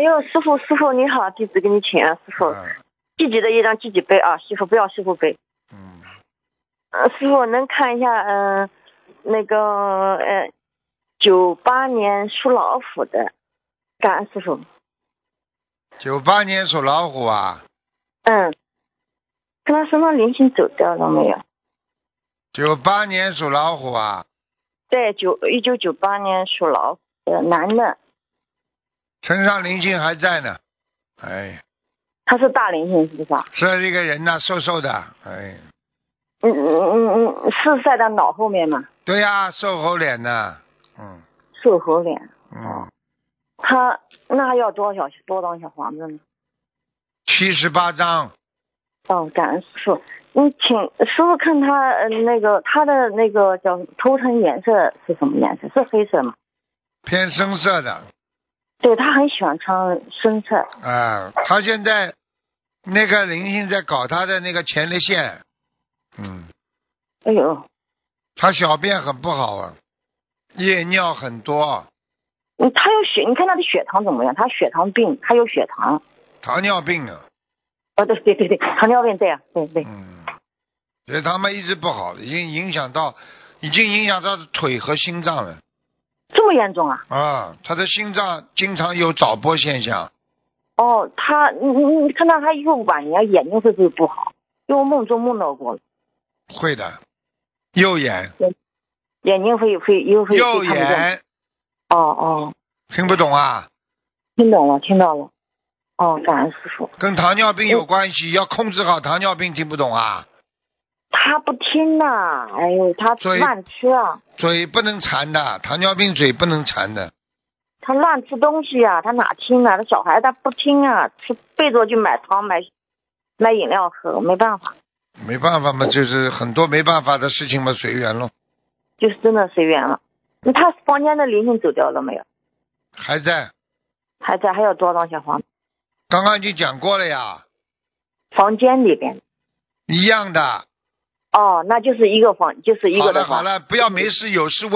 呦，师傅你好，弟子给你请安，师傅。自己的业障自己背啊，媳妇不要媳妇背。师傅能看一下，那个98年属老虎的，感恩师傅。 98年属老虎啊？ 看他身上灵性走掉了没有 ？98年属老虎啊？ 对，1998年属老虎的男的。 身上灵性还在呢，哎。 他是大灵性是不是啊？ 是一个人呐，瘦瘦的，哎。 是在他脑后面吗？ 对呀，瘦猴脸的， 瘦猴脸。 嗯。 他那要多张小房子呢 ？78张。 感恩师傅。请师傅看他他的那个叫头层颜色是什么颜色？是黑色吗？ 偏深色的。 对，他很喜欢穿深色。 他现在那个灵性在搞他的那个前列腺。 哎呦。 他小便很不好啊，夜尿很多。 他有你看他的血糖怎么样？他血糖病，他有血糖。 糖尿病啊。 对，糖尿病，对啊，对。 所以他们一直不好，已经影响到腿和心脏了。 这么严重啊？ 他的心脏经常有早搏现象。 他你看到他以后晚年眼睛会不会不好？因为我梦中梦到过了。 会的，右眼。 眼睛会右眼。听不懂啊？ 听到了。感恩师傅。 跟糖尿病有关系，要控制好糖尿病，听不懂啊？ 他不听呐，哎呦，他乱吃啊。 嘴不能馋的，糖尿病嘴不能馋的。 他乱吃东西啊，他哪听啊？他小孩他不听啊，背着去买糖买饮料喝，没办法。 没办法嘛，就是很多没办法的事情嘛，随缘咯。 就是真的随缘了。那他房间的灵性走掉了没有？ 还在， 还有多少张小房子？ 刚刚已经讲过了呀。 房间里边一样的。 那就是一个房，就是一个的。 好了，不要没事有事